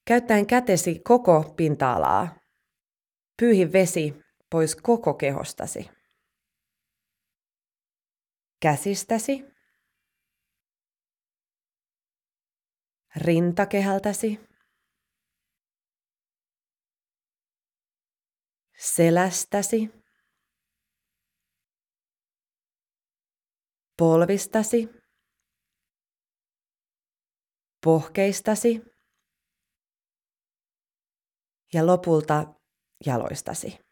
Käyttäen kätesi koko pinta-alaa, pyyhi vesi pois koko kehostasi. Käsistäsi, rintakehältäsi, selästäsi, polvistasi, pohkeistasi ja lopulta jaloistasi.